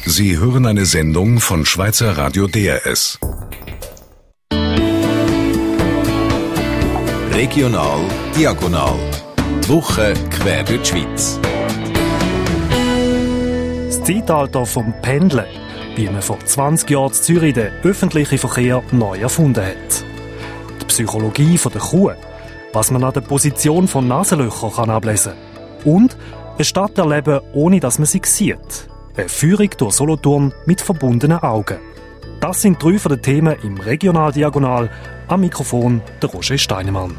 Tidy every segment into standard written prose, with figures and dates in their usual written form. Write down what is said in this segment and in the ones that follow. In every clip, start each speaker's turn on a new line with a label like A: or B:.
A: Sie hören eine Sendung von Schweizer Radio DRS.
B: Regional Diagonal. Die Woche quer durch die Schweiz.
C: Das Zeitalter vom Pendeln, wie man vor 20 Jahren in Zürich den öffentlichen Verkehr neu erfunden hat. Die Psychologie der Kuh, was man an der Position von Nasenlöchern ablesen kann. Und eine Stadt erleben, ohne dass man sie sieht. Eine Führung durch Solothurn mit verbundenen Augen. Das sind 3 von den Themen im Regional Diagonal. Am Mikrofon der Roger Steinemann.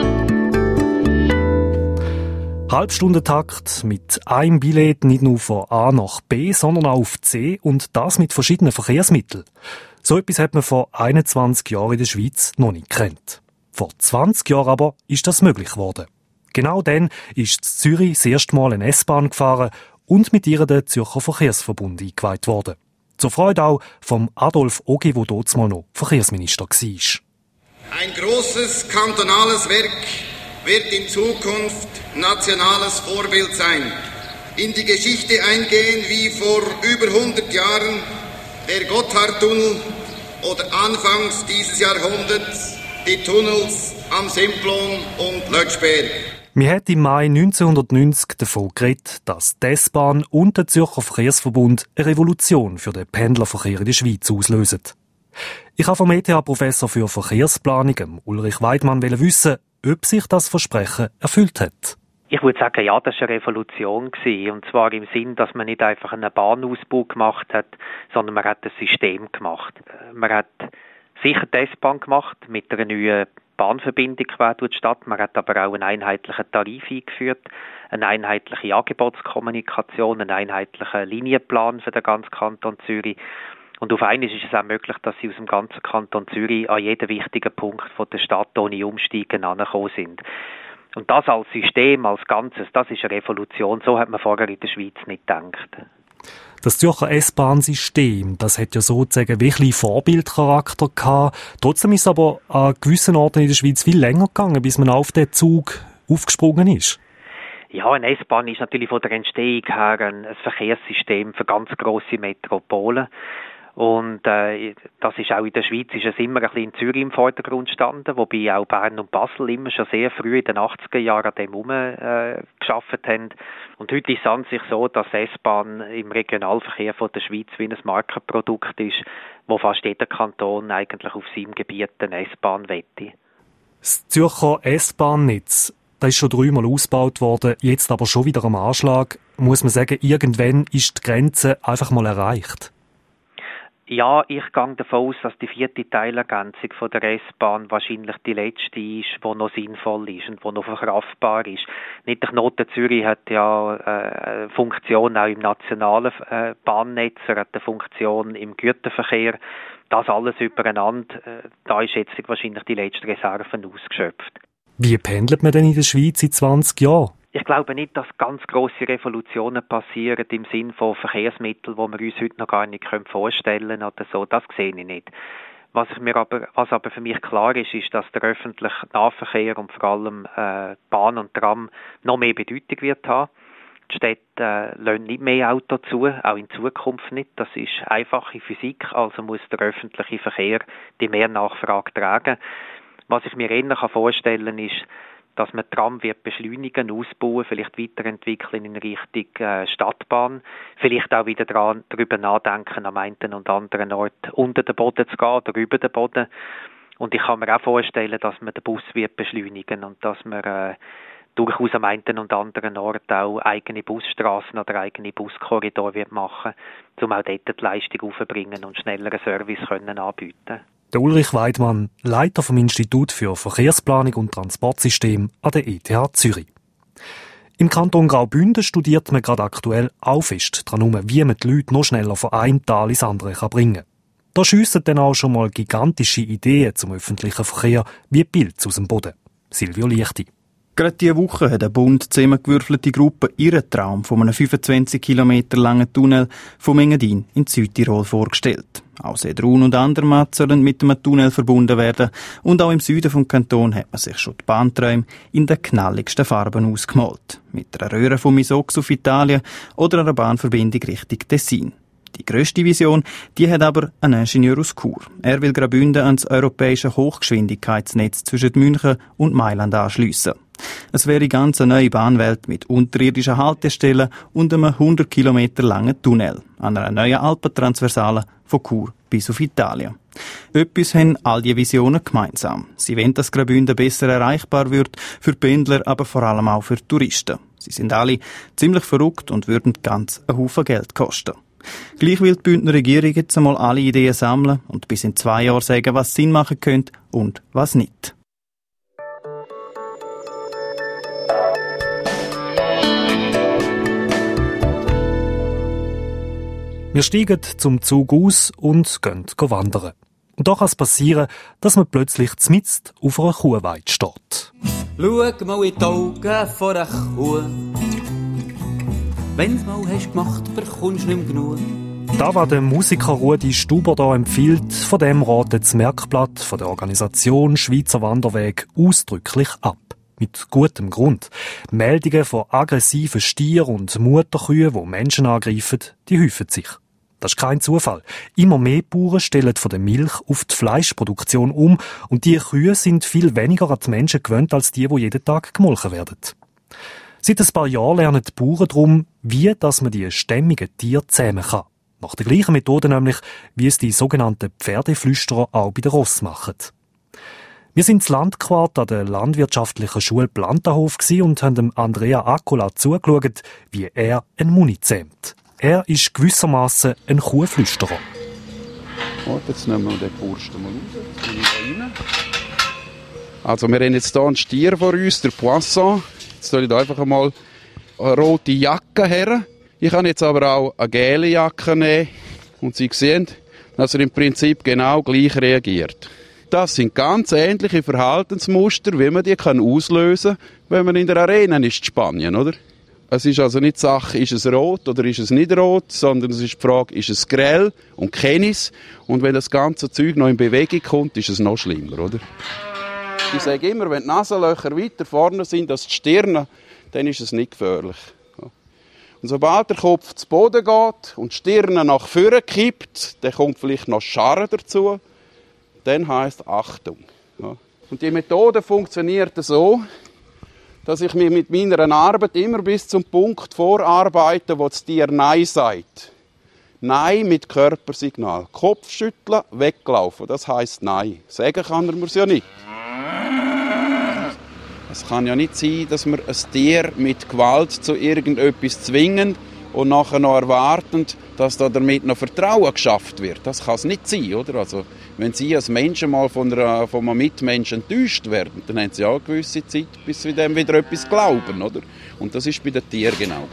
C: Halbstundentakt mit einem Billett nicht nur von A nach B, sondern auch auf C und das mit verschiedenen Verkehrsmitteln. So etwas hat man vor 21 Jahren in der Schweiz noch nicht gekannt. Vor 20 Jahren aber ist das möglich geworden. Genau dann ist in Zürich das erste Mal eine S-Bahn gefahren und mit ihr der Zürcher Verkehrsverbund eingeweiht worden. Zur Freude auch vom Adolf Ogi, der damals noch Verkehrsminister war.
D: Ein grosses kantonales Werk wird in Zukunft nationales Vorbild sein. In die Geschichte eingehen wie vor über 100 Jahren der Gotthardtunnel oder anfangs dieses Jahrhunderts die Tunnels am Simplon und Lötschberg.
C: Wir hat im Mai 1990 davon geredet, dass die S-Bahn und der Zürcher Verkehrsverbund eine Revolution für den Pendlerverkehr in der Schweiz auslösen. Ich habe vom ETH-Professor für Verkehrsplanung, Ulrich Weidmann, wissen, ob sich das Versprechen erfüllt hat.
E: Ich würde sagen, ja, das war eine Revolution gewesen. Und zwar im Sinn, dass man nicht einfach einen Bahnausbau gemacht hat, sondern man hat ein System gemacht. Man hat sicher die S-Bahn gemacht mit einer neuen Bahnverbindung quer durch die Stadt. Man hat aber auch einen einheitlichen Tarif eingeführt, eine einheitliche Angebotskommunikation, einen einheitlichen Linienplan für den ganzen Kanton Zürich. Und auf einmal ist es auch möglich, dass sie aus dem ganzen Kanton Zürich an jeden wichtigen Punkt von der Stadt ohne Umsteigen angekommen sind. Und das als System, als Ganzes, das ist eine Revolution. So hat man vorher in der Schweiz nicht gedacht.
C: Das Zürcher S-Bahn-System, das hat ja sozusagen wirklich Vorbildcharakter gehabt. Trotzdem ist es aber an gewissen Orten in der Schweiz viel länger gegangen, bis man auf den Zug aufgesprungen ist.
E: Ja, eine S-Bahn ist natürlich von der Entstehung her ein Verkehrssystem für ganz grosse Metropolen. Und das ist auch in der Schweiz ist es immer ein bisschen in Zürich im Vordergrund gestanden, wobei auch Bern und Basel immer schon sehr früh in den 80er Jahren an dem gearbeitet haben. Und heute ist es an sich so, dass S-Bahn im Regionalverkehr von der Schweiz wie ein Markenprodukt ist, wo fast jeder Kanton eigentlich auf seinem Gebiet eine S-Bahn wette.
C: Das Zürcher S-Bahn-Netz, das ist schon 3-mal ausgebaut worden, jetzt aber schon wieder am Anschlag. Muss man sagen, irgendwann ist die Grenze einfach mal erreicht.
E: Ja, ich gehe davon aus, dass die 4. Teilergänzung von der S-Bahn wahrscheinlich die letzte ist, die noch sinnvoll ist und die noch verkraftbar ist. Nicht der Knoten Zürich hat ja eine Funktion auch im nationalen Bahnnetz, er hat eine Funktion im Güterverkehr. Das alles übereinander, da ist jetzt wahrscheinlich die letzte Reserve ausgeschöpft. Wie
C: pendelt man denn in der Schweiz in 20 Jahren?
E: Ich glaube nicht, dass ganz grosse Revolutionen passieren im Sinn von Verkehrsmitteln, die wir uns heute noch gar nicht vorstellen können oder so. Das sehe ich nicht. Was aber für mich klar ist, ist, dass der öffentliche Nahverkehr und vor allem Bahn und Tram noch mehr Bedeutung wird haben. Die Städte lassen nicht mehr Auto zu, auch in Zukunft nicht. Das ist einfache Physik, also muss der öffentliche Verkehr die Mehrsnachfrage tragen. Was ich mir eher vorstellen kann, ist, dass man Tram wird beschleunigen, ausbauen, vielleicht weiterentwickeln in Richtung Stadtbahn, vielleicht auch wieder darüber nachdenken, am einen und anderen Ort unter den Boden zu gehen oder über den Boden. Und ich kann mir auch vorstellen, dass man den Bus wird beschleunigen und dass man durchaus am einen und anderen Ort auch eigene Busstraßen oder eigene Buskorridore wird machen, um auch dort die Leistung aufzubringen und schnelleren Service können anbieten.
C: Der Ulrich Weidmann, Leiter vom Institut für Verkehrsplanung und Transportsystem an der ETH Zürich. Im Kanton Graubünden studiert man gerade aktuell auch fest daran, wie man die Leute noch schneller von einem Tal ins andere bringen kann. Da schiessen dann auch schon mal gigantische Ideen zum öffentlichen Verkehr wie Pilze aus dem Boden. Silvio Lichti.
F: Gerade diese Woche hat eine bunt zusammengewürfelte Gruppe ihren Traum von einem 25 Kilometer langen Tunnel vom Engadin in Südtirol vorgestellt. Auch Sedrun und Andermatt sollen mit einem Tunnel verbunden werden und auch im Süden vom Kanton hat man sich schon die Bahnträume in den knalligsten Farben ausgemalt. Mit einer Röhre von Misox auf Italien oder einer Bahnverbindung Richtung Tessin. Die grösste Vision, die hat aber ein Ingenieur aus Chur. Er will Graubünden ans europäische Hochgeschwindigkeitsnetz zwischen München und Mailand anschliessen. Es wäre ganz eine neue Bahnwelt mit unterirdischen Haltestellen und einem 100 Kilometer langen Tunnel an einer neuen Alpentransversale von Chur bis auf Italien. Etwas haben all die Visionen gemeinsam. Sie wollen, dass Graubünden besser erreichbar wird, für Pendler, aber vor allem auch für Touristen. Sie sind alle ziemlich verrückt und würden ganz einen Haufen Geld kosten. Gleich will die Bündner Regierung jetzt einmal alle Ideen sammeln und bis in 2 Jahren sagen, was Sinn machen könnte und was nicht.
C: Wir steigen zum Zug aus und gehen wandern. Und da kann es passieren, dass man plötzlich mitten auf einer Kuhweide steht.
G: Schau mal in die Augen von einer Kuh. Wenn's mal hast gemacht, bekommst du nicht mehr genug.
C: Da, was der Musiker Rudi Stuber da empfiehlt, von dem ratet das Merkblatt von der Organisation Schweizer Wanderweg ausdrücklich ab. Mit gutem Grund. Meldungen von aggressiven Stieren und Mutterkühen, die Menschen angreifen, die häufen sich. Das ist kein Zufall. Immer mehr Bauern stellen von der Milch auf die Fleischproduktion um und die Kühe sind viel weniger an die Menschen gewöhnt als die jeden Tag gemolken werden. Seit ein paar Jahren lernen die Bauern darum, wie dass man die stämmigen Tiere zähmen kann. Nach der gleichen Methode nämlich, wie es die sogenannten Pferdeflüsterer auch bei den Ross machen. Wir sind das Landquart an der landwirtschaftlichen Schule Plantenhof und haben dem Andrea Accola zugeschaut, wie er einen Muni zähmt. Er ist gewissermaßen ein Kuhflüsterer.
H: Jetzt nehmen wir den Bursten mal raus. Jetzt komme ich da rein. Also wir haben jetzt hier einen Stier vor uns, der Poisson. Jetzt soll ich da einfach einmal eine rote Jacke her. Ich kann jetzt aber auch eine gelbe Jacke nehmen. Und Sie sehen, dass er im Prinzip genau gleich reagiert. Das sind ganz ähnliche Verhaltensmuster, wie man die auslösen kann, wenn man in der Arena ist in Spanien, oder? Es ist also nicht die Sache, ist es rot oder ist es nicht rot, sondern es ist die Frage, ist es grell und kenne ich es? Und wenn das ganze Zeug noch in Bewegung kommt, ist es noch schlimmer, oder? Ich sage immer, wenn die Nasenlöcher weiter vorne sind als die Stirne, dann ist es nicht gefährlich. Und sobald der Kopf zu Boden geht und die Stirne nach vorne kippt, dann kommt vielleicht noch Scharren dazu, dann heisst Achtung. Und die Methode funktioniert so, dass ich mich mit meiner Arbeit immer bis zum Punkt vorarbeite, wo das Tier Nein sagt. Nein mit Körpersignal. Kopfschütteln, weglaufen. Das heisst Nein. Sagen kann er mir's ja nicht. Es kann ja nicht sein, dass wir ein Tier mit Gewalt zu irgendetwas zwingen und nachher noch erwarten, dass da damit noch Vertrauen geschafft wird. Das kann es nicht sein, oder? Also, wenn Sie als Menschen mal von einem Mitmenschen enttäuscht werden, dann haben Sie auch eine gewisse Zeit, bis Sie dem wieder etwas glauben, oder? Und das ist bei den Tieren genau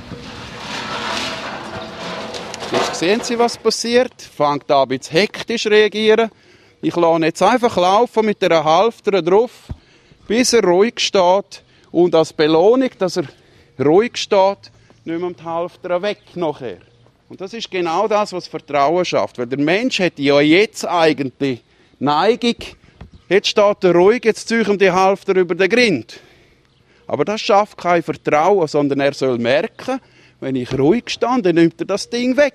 H: gleich. Jetzt sehen Sie, was passiert. Fängt an, ein bisschen hektisch zu reagieren. Ich lasse ihn jetzt einfach laufen mit einer Halfter drauf, bis er ruhig steht. Und als Belohnung, dass er ruhig steht, nehmen wir die Halfter weg nachher. Und das ist genau das, was Vertrauen schafft. Weil der Mensch hat ja jetzt eigentlich Neigung. Jetzt steht er ruhig, jetzt ziehe ich ihm die Halfter über den Grind. Aber das schafft kein Vertrauen, sondern er soll merken, wenn ich ruhig stehe, dann nimmt er das Ding weg.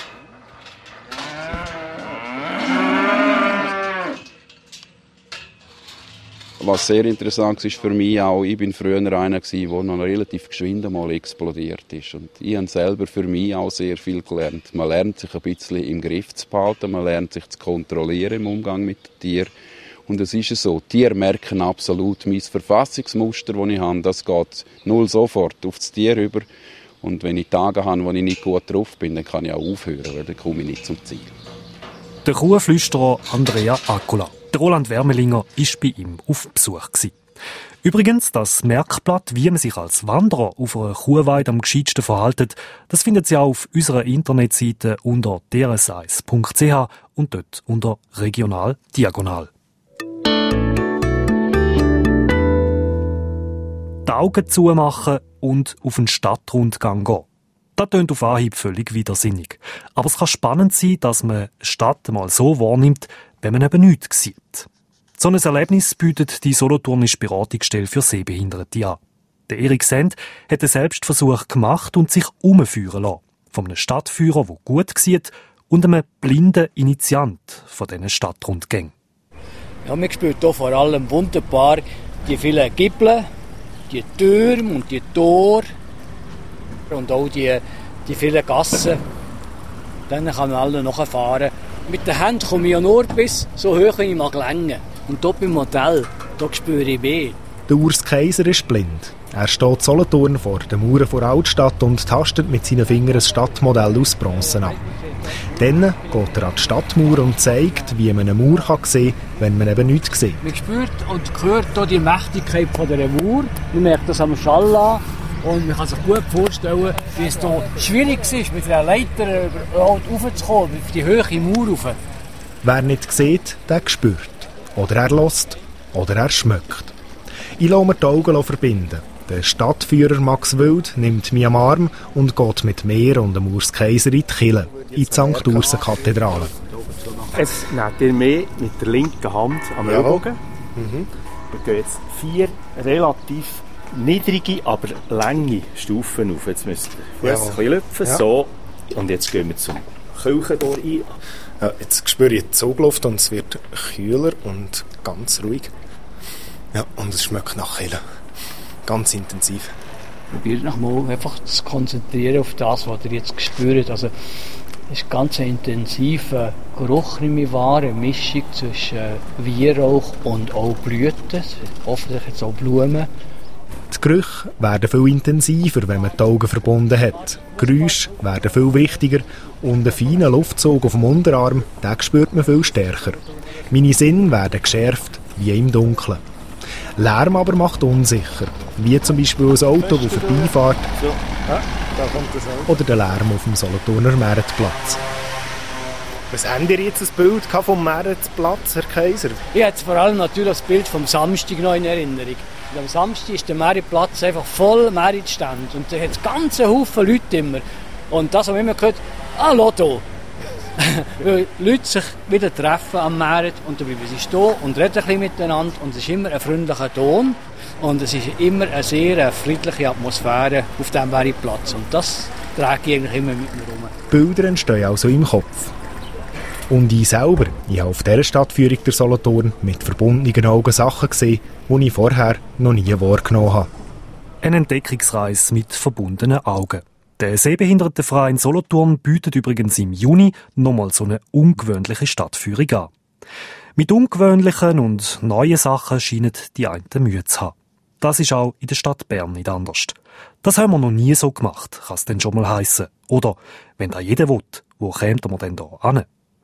H: Was sehr interessant ist für mich auch, ich bin früher einer gewesen, der noch relativ geschwind einmal explodiert ist. Und ich habe selber für mich auch sehr viel gelernt. Man lernt sich ein bisschen im Griff zu behalten, man lernt sich zu kontrollieren im Umgang mit den Tieren. Und es ist so, die Tiere merken absolut mein Verfassungsmuster, das ich habe. Das geht null sofort auf das Tier über. Und wenn ich Tage habe, wo ich nicht gut drauf bin, dann kann ich auch aufhören, weil dann komme ich nicht zum Ziel.
C: Der Kuhflüsterer Andrea Accola. Der Roland Wermelinger war bei ihm auf Besuch. Übrigens, das Merkblatt, wie man sich als Wanderer auf einer Kuhweide am gescheitsten verhält, das findet Sie auch auf unserer Internetseite unter drs1.ch und dort unter Regional Diagonal. Die Augen zumachen und auf einen Stadtrundgang gehen. Das klingt auf Anhieb völlig widersinnig. Aber es kann spannend sein, dass man eine Stadt mal so wahrnimmt, wenn man eben nichts sieht. So ein Erlebnis bietet die Solothurnische Beratungsstelle für Sehbehinderte an. Der Erik Send hat einen Selbstversuch gemacht und sich umführen lassen. von einem Stadtführer, der gut sieht, und einem blinden Initiant von diesen Stadtrundgängen.
I: Ja, man spürt hier vor allem wunderbar die vielen Giebel, die Türme und die Tore und auch die vielen Gassen. Dann kann man alle nachfahren. Mit den Händen komme ich ja nur bis so hoch, wie ich mag lenken. Und hier beim Modell, da spüre ich weh.
J: Der Urs Kaiser ist blind. Er steht Solothurn vor den Mauern der Altstadt und tastet mit seinen Fingern ein Stadtmodell aus Bronze ab. Dann geht er an die Stadtmauer und zeigt, wie man eine Mauer sehen kann, wenn man eben nichts sieht.
I: Man spürt und hört hier die Mächtigkeit von dieser Mauer. Man merkt das am Schall an. Und man kann sich gut vorstellen, wie es hier schwierig ist, mit einer Leiter raufzukommen, auf die hohe Mauer rauf.
J: Wer nicht sieht, der spürt. Oder er hört. Oder er schmeckt. Ich lasse mir die Augen verbinden. Der Stadtführer Max Wild nimmt mich am Arm und geht mit mir und dem Urs Kaiser in die Kirche, in die St. Ursen-Kathedrale.
K: Jetzt nehmt ihr mehr mit der linken Hand am Ellbogen. Wir gehen jetzt 4 relativ niedrige, aber lange Stufen auf. Jetzt müsst ihr Fuß ein bisschen lüpfen. So. Und jetzt gehen wir zum Kirchentor ein.
J: Ja, jetzt spüre ich die Zugluft und es wird kühler und ganz ruhig. Ja, und es schmeckt nach Kirche. Ganz intensiv.
I: Probiert nochmal einfach zu konzentrieren auf das, was ihr jetzt spürt. Also, es ist ganz ein intensiver Geruch in mir wahr, eine Mischung zwischen Weihrauch und auch Blüten, hoffentlich jetzt auch Blumen.
J: Die Gerüche werden viel intensiver, wenn man die Augen verbunden hat. Die Geräusche werden viel wichtiger und einen feinen Luftzug auf dem Unterarm, den spürt man viel stärker. Meine Sinne werden geschärft, wie im Dunkeln. Lärm aber macht unsicher, wie zum Beispiel ein Auto, das vorbeifährt, oder der Lärm auf dem Solothurner Märitplatz. Was habt ihr jetzt ein Bild vom Märitplatz, Herr Kaiser?
I: Ich habe vor allem natürlich das Bild vom Samstag noch in Erinnerung. Und am Samstag ist der Märitplatz einfach voll Märitstand und da hat es ganze Haufen Leute immer. Und das haben wir immer gehört, Lotto. Weil Leute sich wieder treffen am Märit und dann bleiben sie stehen und reden ein bisschen miteinander und es ist immer ein freundlicher Ton und es ist immer eine sehr friedliche Atmosphäre auf diesem Märitplatz und das trage ich eigentlich immer mit mir rum.
J: Bilder entstehen also im Kopf. Und ich selber, ich habe auf dieser Stadtführung der Solothurn mit verbundenen Augen Sachen gesehen, die ich vorher noch nie wahrgenommen habe.
C: Ein Entdeckungsreis mit verbundenen Augen. Der Sehbehindertenverein Solothurn bietet übrigens im Juni nochmal so eine ungewöhnliche Stadtführung an. Mit ungewöhnlichen und neuen Sachen scheinen die einen Mühe zu haben. Das ist auch in der Stadt Bern nicht anders. Das haben wir noch nie so gemacht, kann es denn schon mal heissen. Oder, wenn da jeder will, wo kämt man denn da hin?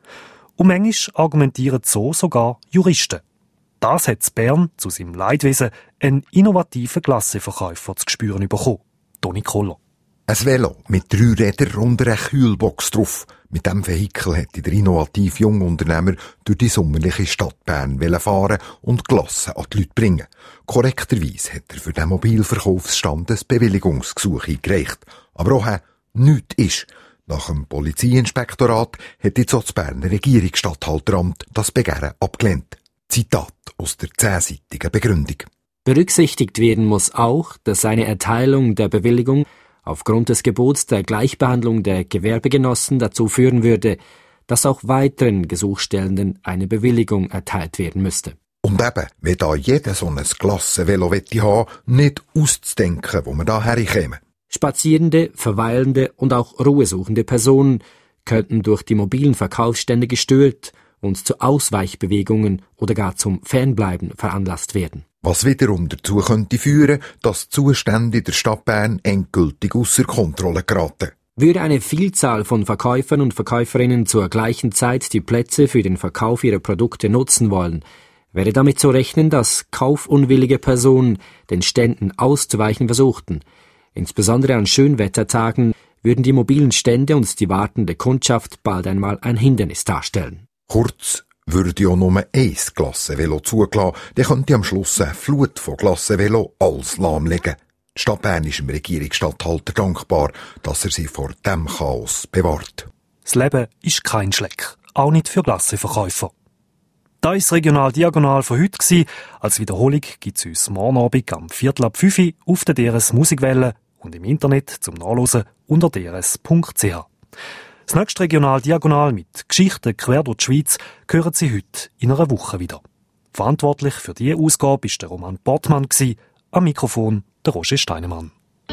C: Und manchmal argumentieren so sogar Juristen. Das hat Bern zu seinem Leidwesen einen innovativen Glasseverkäufer zu spüren bekommen. Toni Koller.
L: Ein Velo mit 3 Rädern und einer Kühlbox drauf. Mit diesem Vehikel hätte der innovative Jungunternehmer durch die sommerliche Stadt Bern fahren und Glasse an die Leute bringen. Korrekterweise hat er für den Mobilverkaufsstand ein Bewilligungsgesuch eingereicht. Aber auch nichts ist. Nach dem Polizeiinspektorat hat jetzt auch das Berner Regierungsstatthalteramt das Begehren abgelehnt. Zitat aus der 10-seitigen Begründung.
M: Berücksichtigt werden muss auch, dass eine Erteilung der Bewilligung aufgrund des Gebots der Gleichbehandlung der Gewerbegenossen dazu führen würde, dass auch weiteren Gesuchstellenden eine Bewilligung erteilt werden müsste.
L: Und eben, wenn da jeder so ein Klassenvelo haben, nicht auszudenken, wo man da herkäme.
M: Spazierende, verweilende und auch ruhesuchende Personen könnten durch die mobilen Verkaufsstände gestört und zu Ausweichbewegungen oder gar zum Fernbleiben veranlasst werden.
L: Was wiederum dazu könnte führen, dass die Zustände in der Stadt Bern endgültig ausser Kontrolle geraten.
M: Würde eine Vielzahl von Verkäufern und Verkäuferinnen zur gleichen Zeit die Plätze für den Verkauf ihrer Produkte nutzen wollen, wäre damit zu rechnen, dass kaufunwillige Personen den Ständen auszuweichen versuchten. Insbesondere an Schönwettertagen würden die mobilen Stände und die wartende Kundschaft bald einmal ein Hindernis darstellen.
L: Kurz, würde ja nur ein Klassenvelo zugelassen, dann könnte am Schluss eine Flut von Klassenvelo alles lahmlegen. Die Stadt Bern ist dem Regierungsstatthalter dankbar, dass er sie vor dem Chaos bewahrt.
C: Das Leben ist kein Schleck, auch nicht für Glasseverkäufer. Das war das Regional Diagonal von heute. Als Wiederholung gibt es uns morgen Abend am 4:45 auf der DRS Musikwelle und im Internet zum Nachlesen unter drs.ch. Das nächste Regional Diagonal mit Geschichten quer durch die Schweiz hören Sie heute in einer Woche wieder. Verantwortlich für diese Ausgabe war der Roman Portmann, am Mikrofon der Roger Steinemann.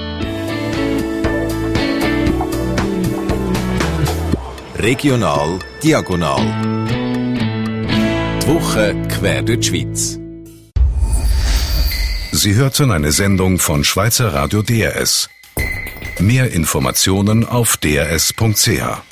B: Regional Diagonal. Die Woche quer durch die Schweiz.
A: Sie hörten eine Sendung von Schweizer Radio DRS. Mehr Informationen auf drs.ch.